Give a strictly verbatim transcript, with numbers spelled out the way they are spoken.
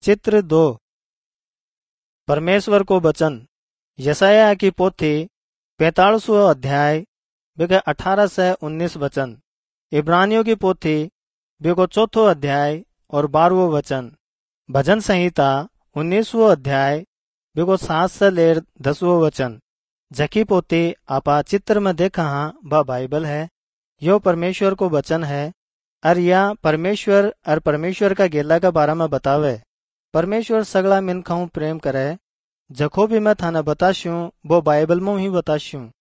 चित्र दो। परमेश्वर को वचन यशायाह की पोथी पैंतालीसवां अध्याय बेके अठारह से उन्नीस वचन। इब्रानियों की पोथी बेको चौथो अध्याय और बारहवो वचन। भजन संहिता उन्नीसवो अध्याय बेको सात से लेर दसवो वचन। जकी पोथी आपा चित्र में देखा हाँ बा बाइबल है। यो परमेश्वर को वचन है और या परमेश्वर और परमेश्वर का गेला के बारे में बतावे। परमेश्वर सगला मिनखाऊ प्रेम करे। जको भी मैं थाने बताशू वो बाइबल में ही बताशू।